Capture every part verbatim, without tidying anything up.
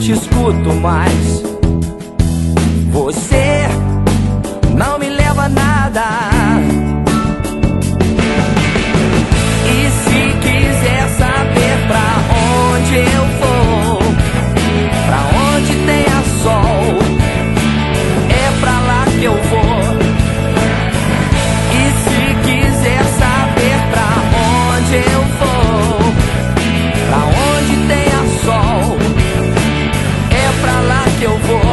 te escuto mais. Você não me leva a nada. E se quiser saber pra onde eu vou, pra onde tenha sol, é pra lá que eu vou. E se quiser saber pra onde eu vou, pra onde tenha sol, é pra lá que eu vou.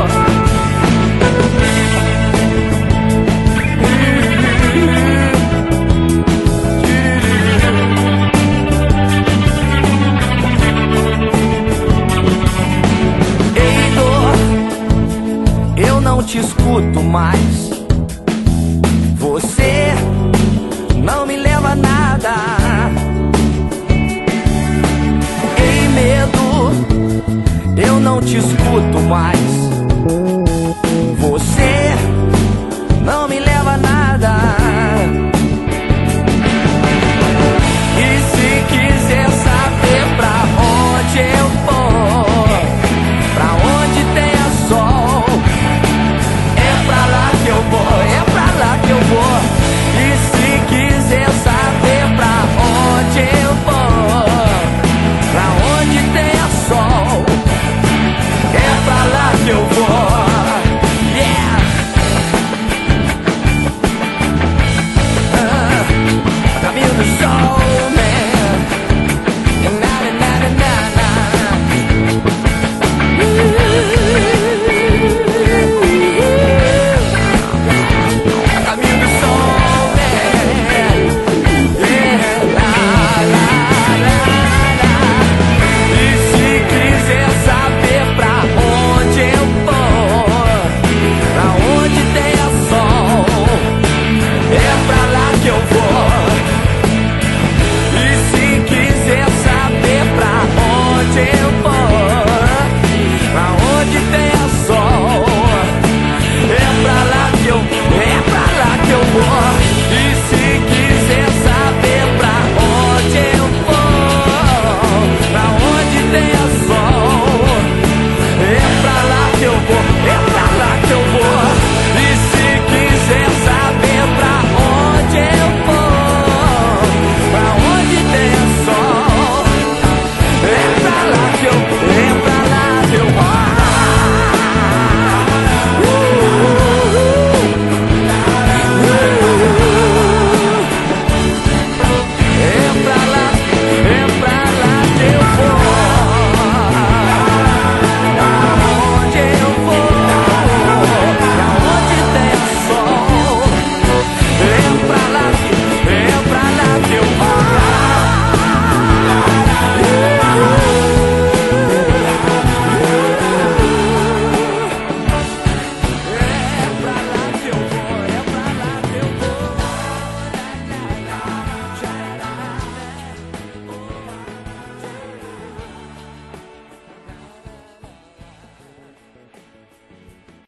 Ei, dor, eu não te escuto mais. Você não me leva a nada. Ei, medo, eu não te escuto mais.